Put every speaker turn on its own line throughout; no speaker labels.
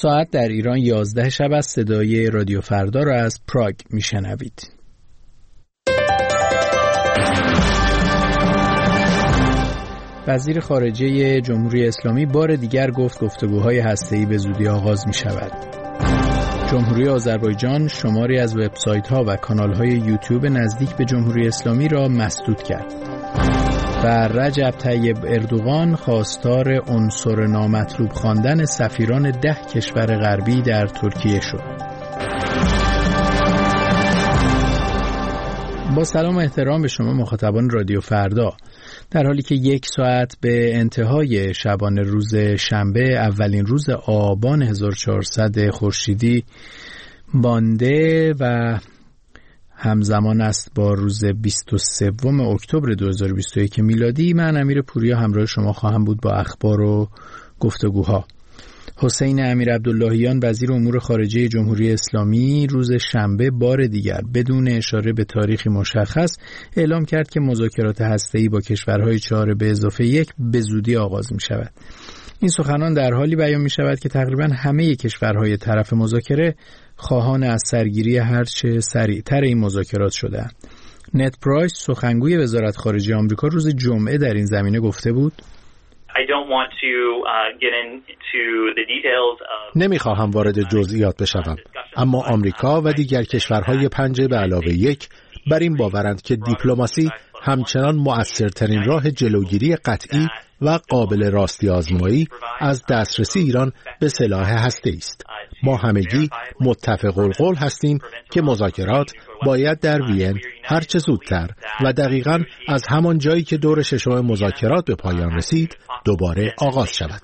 ساعت در ایران 11 شب از صدای رادیو فردا را از پراگ میشنوید. وزیر خارجه جمهوری اسلامی بار دیگر گفت گفتگوهای هسته‌ای به زودی آغاز می شود. جمهوری آذربایجان شماری از وبسایت‌ها و کانال‌های یوتیوب نزدیک به جمهوری اسلامی را مسدود کرد. و رجب طیب اردوغان خواستار عنصر نامطلوب خواندن سفیران 10 کشور غربی در ترکیه شد. با سلام و احترام به شما مخاطبان رادیو فردا، در حالی که 1 ساعت به انتهای شبانه روز شنبه اولین روز آبان 1400 خورشیدی مانده و همزمان است با روز 23 اکتبر 2021 میلادی، من امیر پوریا همراه شما خواهم بود با اخبار و گفتگوها. حسین امیر عبداللهیان وزیر امور خارجه جمهوری اسلامی روز شنبه بار دیگر بدون اشاره به تاریخی مشخص اعلام کرد که مذاکرات هسته‌ای با کشورهای 4+1 به زودی آغاز می شود. این سخنان در حالی بیان می شود که تقریبا همه کشورهای طرف مذاکره خواهان از سرگیری هرچه سریعتر این مذاکرات شده‌اند. نت پرایس سخنگوی وزارت خارجه آمریکا روز جمعه در این زمینه گفته بود:
نمیخواهم وارد جزئیات بشوم، اما آمریکا و دیگر کشورهای 5+1 بر این باورند که دیپلماسی همچنان مؤثرترین راه جلوگیری قطعی و قابل راستی آزمایی از دسترسی ایران به سلاح هسته‌ای است. ما همگی متفق القول هستیم که مذاکرات باید در وین هرچه زودتر و دقیقاً از همان جایی که دور ششم مذاکرات به پایان رسید دوباره آغاز شود.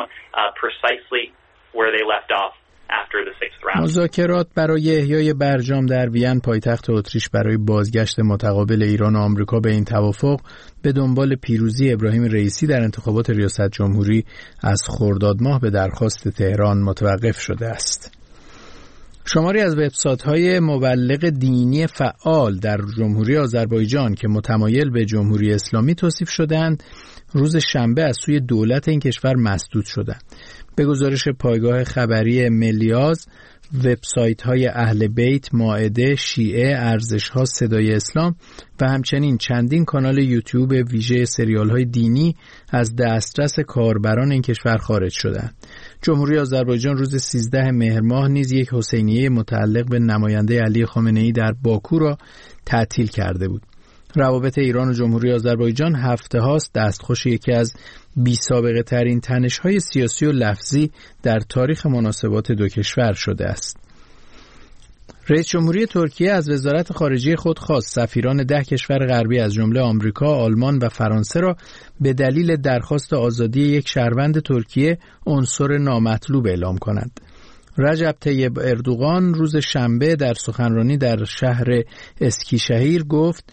مذاکرات برای احیای برجام در وین پایتخت اتریش برای بازگشت متقابل ایران و آمریکا به این توافق به دنبال پیروزی ابراهیم رئیسی در انتخابات ریاست جمهوری از خرداد ماه به درخواست تهران متوقف شده است. شماری از وبسایت‌های مبلغ دینی فعال در جمهوری آذربایجان که متمایل به جمهوری اسلامی توصیف شدند، روز شنبه از سوی دولت این کشور مسدود شدند. به گزارش پایگاه خبری ملیاز، وبسایت‌های اهل بیت، مائده، شیعه، ارزش‌ها، صدای اسلام و همچنین چندین کانال یوتیوب ویژه سریال‌های دینی از دسترس کاربران این کشور خارج شدند. جمهوری آذربایجان روز 13 مهر ماه نیز یک حسینیه متعلق به نماینده علی خامنه‌ای در باکو را تعطیل کرده بود. روابط ایران و جمهوری آذربایجان هفته هاست دستخوش یکی از بی‌سابقه ترین تنش‌های سیاسی و لفظی در تاریخ مناسبات دو کشور شده است. رئیس جمهوری ترکیه از وزارت خارجه خود خواست سفیران 10 کشور غربی از جمله آمریکا، آلمان و فرانسه را به دلیل درخواست آزادی یک شهروند ترکیه عنصر نامطلوب اعلام کنند. رجب طیب اردوغان روز شنبه در سخنرانی در شهر اسکیشهیر گفت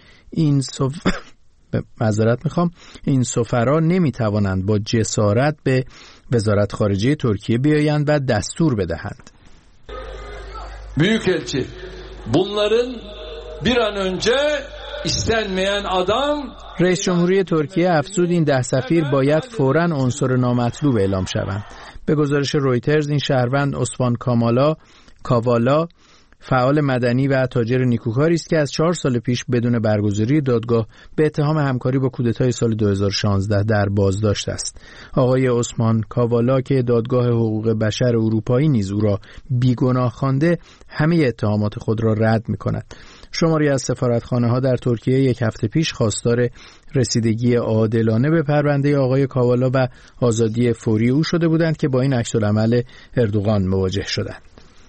این سفرا نمیتوانند با جسارت به وزارت خارجه ترکیه بیایند و دستور بدهند.
Büyükelçi, bunların bir an önce istenmeyen adam.
رئیس جمهوری ترکیه افزود این 10 سفیر باید فوراً عنصر نامطلوب اعلام شوند. به گزارش رویترز این شهروند عثمان کاوالا فعال مدنی و تاجر نیکوکاری است که از 4 سال پیش بدون برگزاری دادگاه به اتهام همکاری با کودتای سال 2016 در بازداشت است. آقای عثمان کاوالا که دادگاه حقوق بشر اروپایی نیز او را بیگناه خوانده، همه اتهامات خود را رد می‌کند. شماری از سفارتخانه‌ها در ترکیه 1 هفته پیش خواستار رسیدگی عادلانه به پرونده آقای کاوالا و آزادی فوری او شده بودند که با این عکس‌العمل اردوغان مواجه شدند.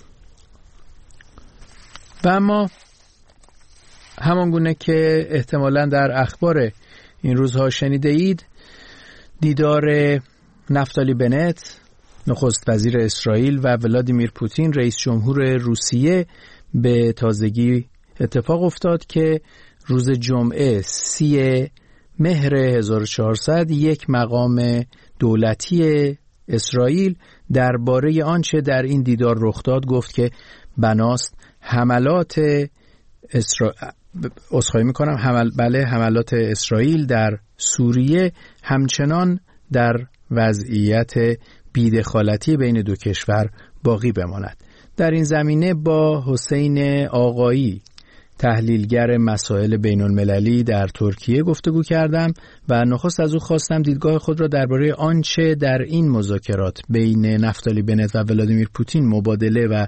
و اما همانگونه که احتمالاً در اخبار این روزها شنیده اید، دیدار نفتالی بنت نخست وزیر اسرائیل و ولادیمیر پوتین رئیس جمهور روسیه به تازگی اتفاق افتاد که روز جمعه 30 مهر 1400 یک مقام دولتی اسرائیل درباره آنچه در این دیدار رخ داد گفت که بناست حملات حملات اسرائیل در سوریه همچنان در وضعیت بی‌دخالتی بین دو کشور باقی بماند. در این زمینه با حسین آقایی، تحلیلگر مسائل بین‌المللی در ترکیه گفتگو کردم و نخست از او خواستم دیدگاه خود را درباره آنچه در این مذاکرات بین نفتالی بنت و ولادیمیر پوتین مبادله و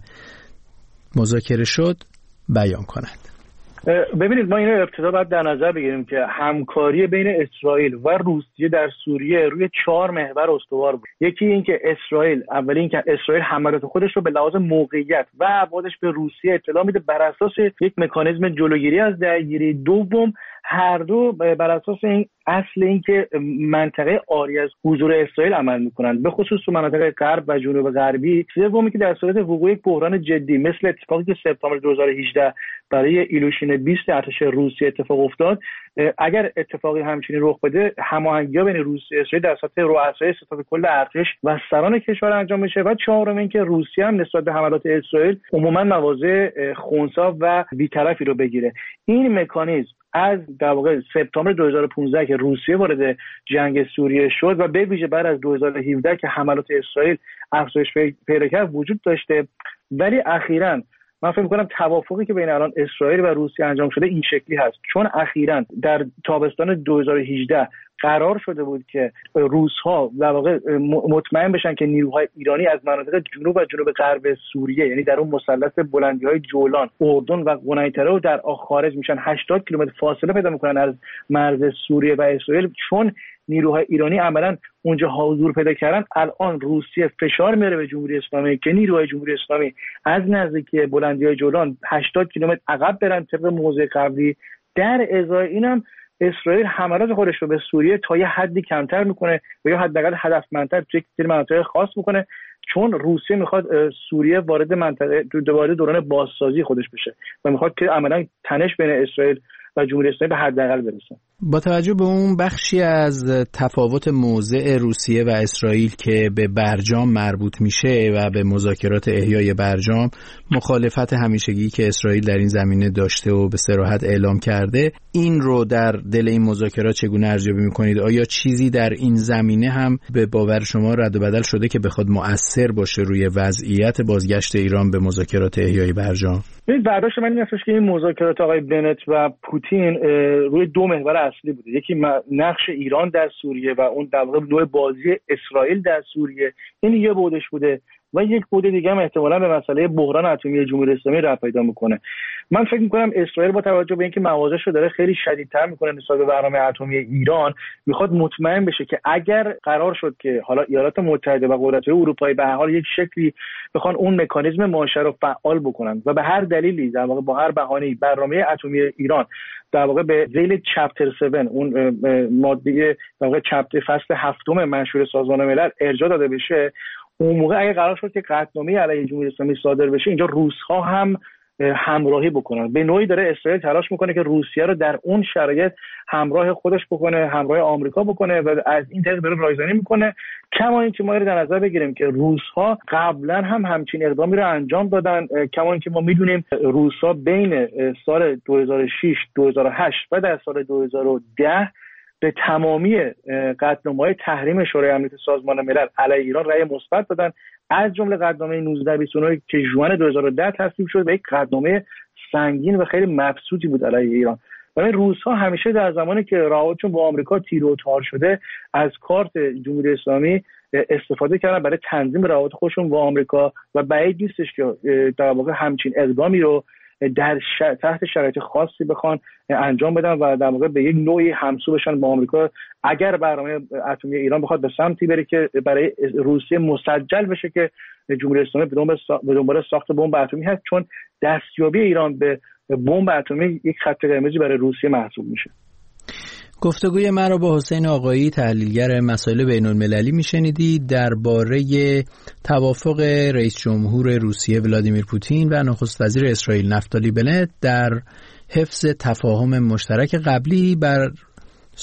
مذاکره شد بیان کند.
ببینید، ما اینو ابتدا باید در نظر بگیریم که همکاری بین اسرائیل و روسیه در سوریه روی 4 محور استوار بود. یکی این که اولی که اسرائیل حملات خودش رو به لحاظ موقعیت و ابعادش به روسیه اطلاع میده بر اساس یک مکانیزم جلوگیری از درگیری. دوم، هر دو بر اساس این اصل این که منطقه عاری از حضور اسرائیل عمل میکنند، به خصوص تو مناطق غرب و جنوب غربی. سومی که در صورت وقوع یک بحران جدی مثل اتفاقی که سپتامبر 2018 برای ایلوشین 20 ارتش روسیه اتفاق افتاد، اگر اتفاقی همچنین رخ بده، هماهنگی بین روسیه و اسرائیل در سطح رؤسای ستاد کل ارتش و سران کشور انجام میشه. و چهارم این که روسیه هم نسبت به حملات اسرائیل عموما مواضع خنثی و بی‌طرفی رو بگیره. این مکانیزم از در واقع سپتامبر 2015 که روسیه وارد جنگ سوریه شد و به ویژه بعد از 2017 که حملات اسرائیل افزایش پیدا کرد وجود داشته، ولی اخیراً من فکر می‌کنم توافقی که بین الان اسرائیل و روسیه انجام شده این شکلی هست، چون اخیراً در تابستان 2018 قرار شده بود که روس‌ها در واقع مطمئن بشن که نیروهای ایرانی از مناطق جنوب و جنوب غرب سوریه، یعنی در اون مثلث بلندی‌های جولان، اردن و قنیطره رو در خارج میشن، 80 کیلومتر فاصله پیدا میکنن از مرز سوریه و اسرائیل. چون نیروهای ایرانی عملاً اونجا حضور پیدا کردن، الان روسیه فشار میاره به جمهوری اسلامی که نیروهای جمهوری اسلامی از نزدیکی بلندی‌های جولان 80 کیلومتر عقب برن طبق موضع قبلی. در ازای اینم اسرائیل حملات خودش رو به سوریه تا یه حدی کمتر میکنه و یا حداقل هدفمندتر توی یک مناطق خاص میکنه، چون روسیه میخواد سوریه وارد منطقه دوباره دوران بازسازی خودش بشه و میخواد که عملاً تنش بین اسرائیل و جمهوری اسلامی به حداقل برسه.
با توجه به اون بخشی از تفاوت موضع روسیه و اسرائیل که به برجام مربوط میشه و به مذاکرات احیای برجام، مخالفت همیشگی که اسرائیل در این زمینه داشته و به صراحت اعلام کرده، این رو در دل این مذاکرات چگونه ارزیابی میکنید؟ آیا چیزی در این زمینه هم به باور شما رد و بدل شده که بخواد مؤثر باشه روی وضعیت بازگشت ایران به مذاکرات احیای برجام؟
برداشت من این هستش که این مذاکرات آقای بنت و پوتین روی 2 محور اصلی بوده. یکی نقش ایران در سوریه و اون در واقع نوع بازی اسرائیل در سوریه، این یه بودش بوده، و یک بود دیگه هم احتمالاً به مسئله بحران اتمی جمهوری اسلامی رفت پیدا میکنه. من فکر میکنم اسرائیل با توجه به اینکه مواضعش رو داره خیلی شدیدتر میکنه نسبت به برنامه اتمی ایران، میخواد مطمئن بشه که اگر قرار شد که حالا ایالات متحده و قدرت‌های اروپایی به هر حال یک شکلی بخوان اون مکانیزم ماشه رو فعال بکنن و به هر دلیلی در واقع با هر بهانه‌ای برنامه اتمی ایران در واقع به ذیل چپتر 7 اون ماده در واقع چپتر فصل 7 منشور سازمان ملل ارجاع داده بشه، اون موقع اگه قرار شد که قطعنامه علیه جمهوری اسلامی صادر بشه، اینجا روس‌ها هم همراهی بکنن. به نوعی داره اسرائیل تلاش میکنه که روسیه رو در اون شرایط همراه خودش بکنه، همراه آمریکا بکنه و از این طریق داره رایزنی میکنه. کما اینکه ما رو در نظر بگیریم که روس‌ها قبلا هم همچین اقدامی رو انجام دادن، کما اینکه ما میدونیم روس‌ها بین سال 2006 2008 و در سال 2010 به تمامی قطعنامه‌های تحریم شورای امنیت سازمان ملل علیه ایران رأی مثبت دادن، از جمله قطعنامه 1929 که ژوئن 2010 تصویب شد و یک قطعنامه سنگین و خیلی مبسوطی بود علیه ایران. ولی روس‌ها همیشه در زمانی که روابطشون با آمریکا تیر و تار شده از کارت جمهوری اسلامی استفاده کردن برای تنظیم روابط خودشون با آمریکا و بعید نیستش که در واقع همچین اقدامی رو تحت شرایط خاصی بخوان انجام بدن و در واقع به یک نوعی همسو بشن با آمریکا اگر برنامه اتمی ایران بخواد به سمتی بره که برای روسیه مسجل بشه که جمهوری اسلامی به دنبال ساخت بمب اتمی هست، چون دستیابی ایران به بمب اتمی یک خط قرمزی برای روسیه محسوب میشه.
گفتگوی من را با حسین آقایی، تحلیلگر مسائل بین‌المللی میشنیدید درباره توافق رئیس جمهور روسیه ولادیمیر پوتین و نخست وزیر اسرائیل نفتالی بنت در حفظ تفاهم مشترک قبلی بر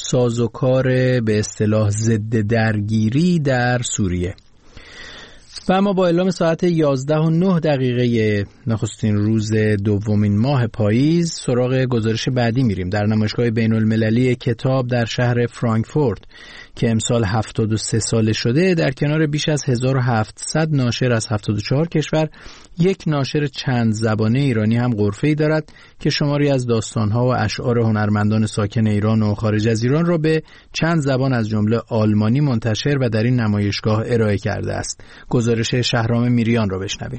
سازوکار به اصطلاح ضد درگیری در سوریه. و اما با اعلام ساعت 11:09 نخستین روز دومین ماه پاییز سراغ گزارش بعدی میریم. در نمایشگاه بین‌المللی کتاب در شهر فرانکفورت که امسال 73 ساله شده، در کنار بیش از 1700 ناشر از 74 کشور، یک ناشر چند زبانه ایرانی هم غرفه‌ای دارد که شماری از داستان‌ها و اشعار هنرمندان ساکن ایران و خارج از ایران را به چند زبان از جمله آلمانی منتشر و در این نمایشگاه ارائه کرده است. گزارش شهرام میریان را بشنویم.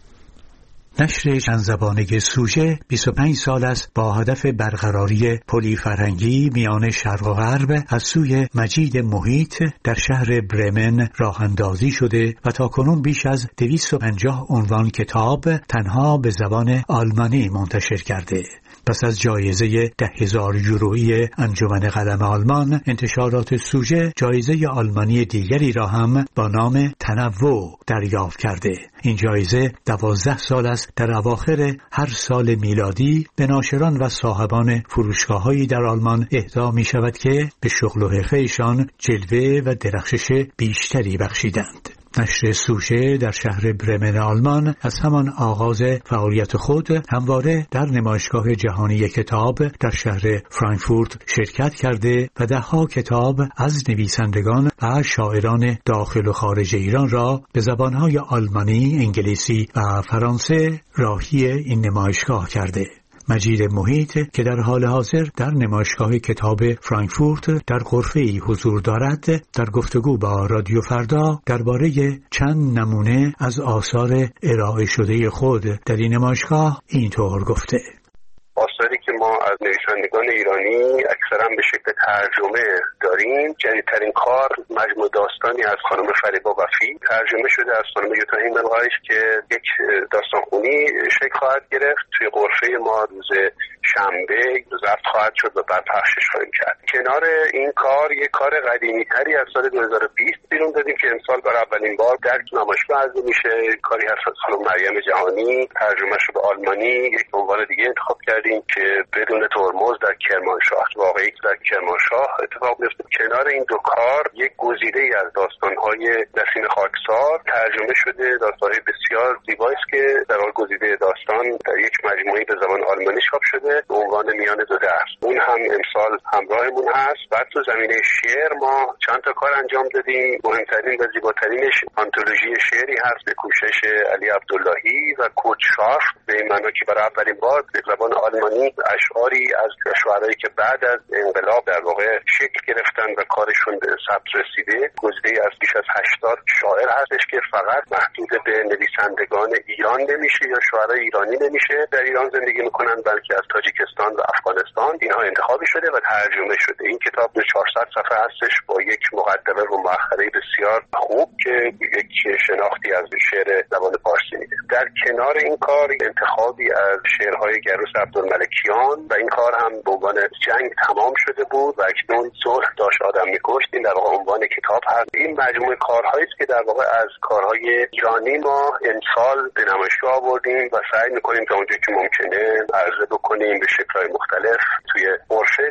نشر چند زبانه سوژه 25 سال است با هدف برقراری پلی فرهنگی میان شرق و غرب از سوی مجید محیط در شهر برمن راه اندازی شده و تاکنون بیش از 250 عنوان کتاب تنها به زبان آلمانی منتشر کرده. پس از جایزه 10,000 یورویی انجمن قلم آلمان، انتشارات سوژه جایزه آلمانی دیگری را هم با نام تنوع دریافت کرده. این جایزه 12 سال است در اواخر هر سال میلادی به ناشران و صاحبان فروشگاه‌هایی در آلمان اهدا می شود که به شغل و حرفه‌شان جلوه و درخشش بیشتری بخشیدند. نشر سوژه در شهر برمن آلمان از همان آغاز فعالیت خود همواره در نمایشگاه جهانی کتاب در شهر فرانکفورت شرکت کرده و ده‌ها کتاب از نویسندگان و شاعران داخل و خارج ایران را به زبانهای آلمانی، انگلیسی و فرانسه راهی این نمایشگاه کرده. مجید محیط که در حال حاضر در نمایشگاه کتاب فرانکفورت در غرفه‌ای حضور دارد، در گفتگو با رادیو فردا درباره چند نمونه از آثار ارائه شده خود در این نمایشگاه اینطور گفته:
آثاری که ما از نویسندگان ایرانی اکثرا به شکل ترجمه داریم، جدیدترین کار مجموع داستانی از خانم فریبا وفی ترجمه شده از خانم یوتا هیملغایش که یک داستانخوانی شکل خواهد گرفت. توی غرفه ما روز شنبه ضبط خواهد شد و بعد پخشش خواهیم کرد. کنار این کار یک کار قدیمی تری از سال 2020 بیرون دادیم که امسال برای اولین بار در نمایشگاه عرضه میشه. کاری هست از خانم مریم جهانی، ترجمه شده به آلمانی. یک عنوان دیگه انتخاب کردیم که بدون ترمز در کرمانشاه، واقعی در کرمانشاه اتفاق میفته. کنار این دو کار یک گزیده از داستان‌های نسیم خاکسار ترجمه شده، داستان‌های بسیار زیبایی است که در حال گزیده داستان در یک مجموعه به زبان آلمانی چاپ شده به عنوان میان دو درس. اون هم امسال همراهمون هست. بعد تو زمینه شعر ما چند تا کار انجام دادیم. مهمترین و زیباترینش آنتولوژی شعری هست به کوشش علی عبداللهی و کوچ شارف، به این معنا که برای اولین بار به زبان آلمانی اشعاری از شاعرایی که بعد از انقلاب در واقع شکل گرفتن و کارشون به ثبت رسیده، گزیده از بیش از 80 شاعر هستش که فقط محدود به نویسندگان ایران نمیشه یا شاعرای ایرانی نمیشه در ایران زندگی میکنن، بلکه از تاجیکستان و افغانستان اینها انتخابی شده و ترجمه شده. این کتاب به 400 صفحه هستش با یک مقدمه و مؤخره بسیار خوب که یک شناختی از شعر زبان فارسی میده. در کنار این کار انتخابی از شعرهای گروس عبدالملکیان و این کار هم به عنوان جنگ تمام شده بود و اکنون صلح داشت آدم میکشت، این در واقع عنوان کتاب هست. این مجموعه کارهایی است که در واقع از کارهای ایرانی ما امسال به نمایشگاه آوردیم و سعی میکنیم تا اونجا که ممکنه عرضه بکنیم به شکل‌های مختلف توی غرفه.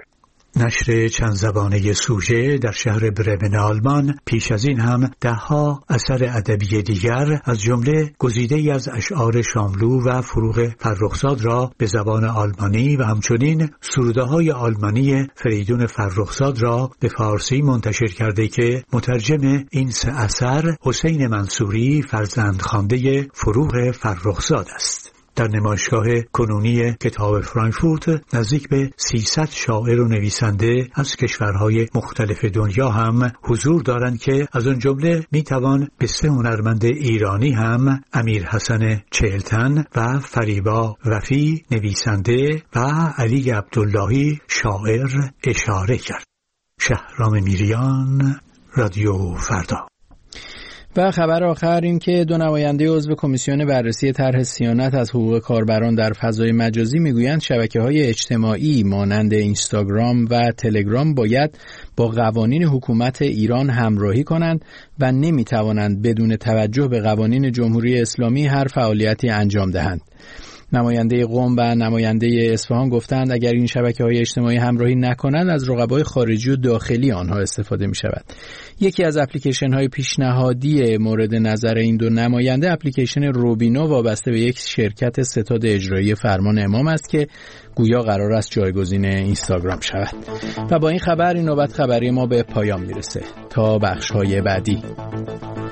نشر چند زبانه سوژه در شهر برمن آلمان پیش از این هم ده‌ها اثر ادبی دیگر از جمله گزیده‌ای از اشعار شاملو و فروغ فرخزاد را به زبان آلمانی و همچنین سروده‌های آلمانی فریدون فرخزاد را به فارسی منتشر کرده که مترجم این سه اثر حسین منصوری فرزند خوانده فروغ فرخزاد است. در نمایشگاه کنونی کتاب فرانکفورت نزدیک به 300 شاعر و نویسنده از کشورهای مختلف دنیا هم حضور دارند که از آن جمله میتوان به 3 هنرمند ایرانی هم امیر حسن چهلتن و فریبا وفی نویسنده و علی عبداللهی شاعر اشاره کرد. شهرام میریان، رادیو فردا.
و خبر آخر این که 2 نماینده عضو کمیسیون بررسی طرح صیانت از حقوق کاربران در فضای مجازی میگویند شبکه‌های اجتماعی مانند اینستاگرام و تلگرام باید با قوانین حکومت ایران همراهی کنند و نمیتوانند بدون توجه به قوانین جمهوری اسلامی هر فعالیتی انجام دهند. نماینده قم و نماینده اصفهان گفتند اگر این شبکه‌های اجتماعی همراهی نکنند از رقبای خارجی و داخلی آنها استفاده می‌شود. یکی از اپلیکیشن‌های پیشنهادی مورد نظر این دو نماینده اپلیکیشن روبینو وابسته به یک شرکت ستاد اجرایی فرمان امام است که گویا قرار است جایگزین اینستاگرام شود. و با این خبر این نوبت خبری ما به پایان میرسه. تا بخش‌های بعدی.